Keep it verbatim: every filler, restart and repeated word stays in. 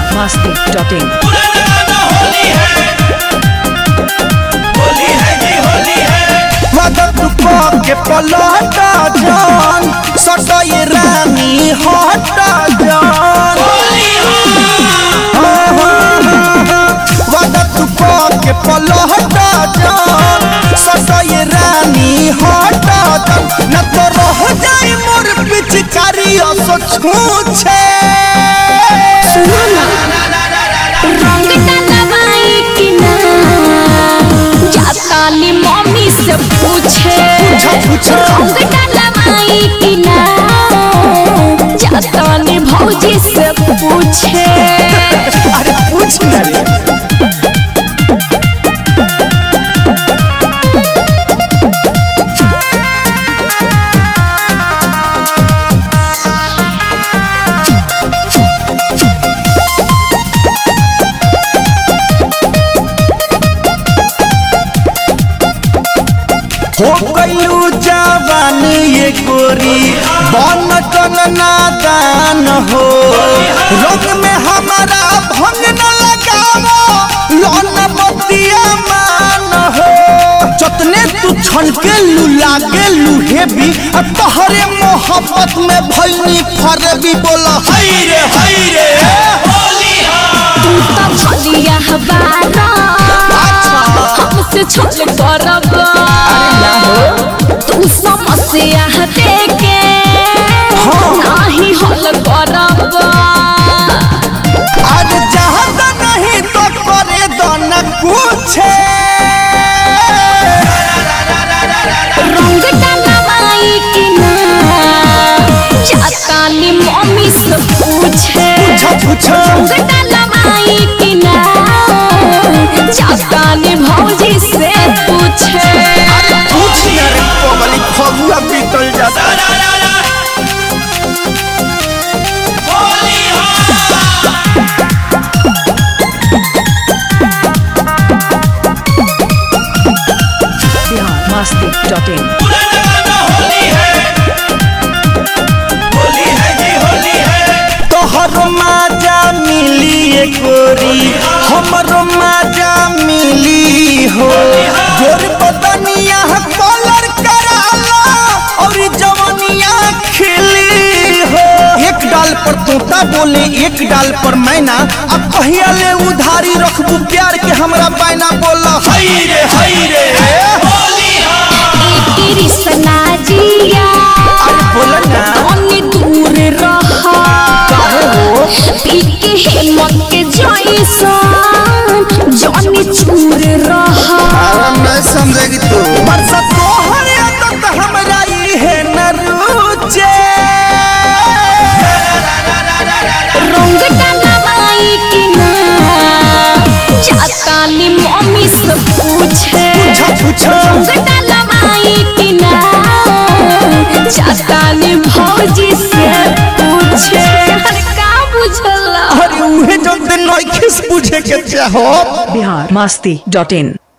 Masti dot in. के पलटा जान सटय रानी हटा जान वादा तू के पलटा जान सटय रानी हटा जान न तो रह जाए मोर पिचकारी असो छूछे जातानी मम्मी से पूछे कि ना जातानी भौजी से पूछे। अरे पूछ ना रे हो गईलू जवान ये गोरी बन कन नादान हो रोग में हमारा भंग न लगावो लोन बतिया मान हो जतने तू छन के लू लागे लूहे भी तोहरे मोहब्बत में भइनी फरबी बोला हाय रे हाय रे होली तू तो भलिया हवारा हमसे छोड़ करब तू समस्या देके नहीं हल करब आज जहाज नहीं तो करे दो न पूछे रंग डलवाई कि ना जातानी मम्मी से पूछे रंग डलवाई कि ना जातानी भौजी से पूछे। पूछ ना रे कोमली फगुआ बीतल जाता बिहार मस्ती डॉट इन। तोहरो माजा मिली गोरी हमरो माजा मिली हो गोर बदनिया कलर कराला और जवानिया खिली हो एक डाल पर तोता बोले एक डाल पर मैना अब कहिया ले उधारी रखबू प्यार के हमरा बैना बोला हाय रे हाय रे कृष्णा जिया अरे बोला ना तनी दूर रहा पीके हिम्मत के जैसा जानी चूर रहा मैं समझेगी तू बरसा तोहरे आदत हमरा ई है न रुचे रंग डलवाई कि ना जातानी मम्मी से पूछे रंग डलवाई कि ना जातानी भौजी से पूछे। अरे का बुझला अरे उहे जो दिन नइखिस पूछे के चाहो बिहार मस्ती डॉट इन।